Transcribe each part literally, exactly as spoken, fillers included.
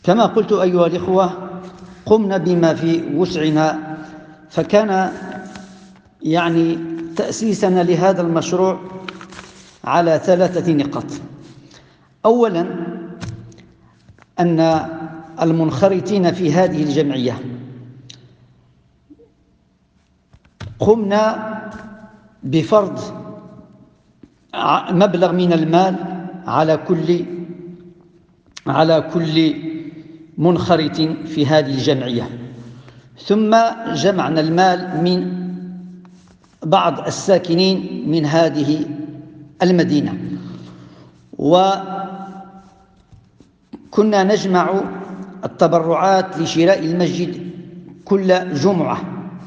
كما قلت أيها الإخوة، قمنا بما في وسعنا، فكان يعني تأسيسنا لهذا المشروع على ثلاثة نقاط. أولا، أن المنخرطين في هذه الجمعية قمنا بفرض مبلغ من المال على كل على كل منخرط في هذه الجمعية، ثم جمعنا المال من بعض الساكنين من هذه المدينة، وكنا نجمع التبرعات لشراء المسجد كل جمعة.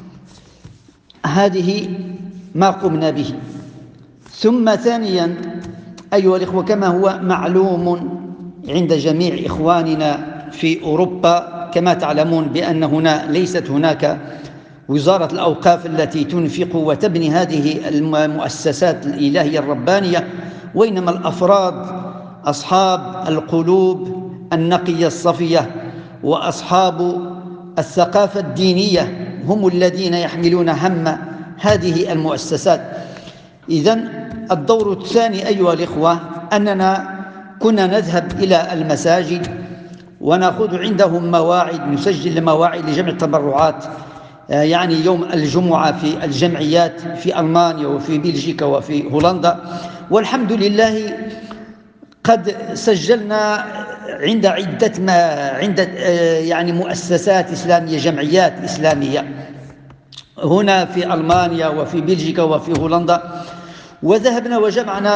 هذه ما قمنا به. ثم ثانيا أيها الإخوة، كما هو معلوم عند جميع إخواننا في أوروبا، كما تعلمون بأن هنا ليست هناك وزارة الأوقاف التي تنفق وتبني هذه المؤسسات الإلهية الربانية، وإنما الأفراد أصحاب القلوب النقية الصفية وأصحاب الثقافة الدينية هم الذين يحملون هم هذه المؤسسات. إذن الدور الثاني أيها الإخوة أننا كنا نذهب إلى المساجد ونأخذ عندهم مواعيد، نسجل مواعيد لجمع التبرعات، يعني يوم الجمعة في الجمعيات في ألمانيا وفي بلجيكا وفي هولندا. والحمد لله قد سجلنا عند عدة ما عند يعني مؤسسات إسلامية، جمعيات إسلامية هنا في ألمانيا وفي بلجيكا وفي هولندا، وذهبنا وجمعنا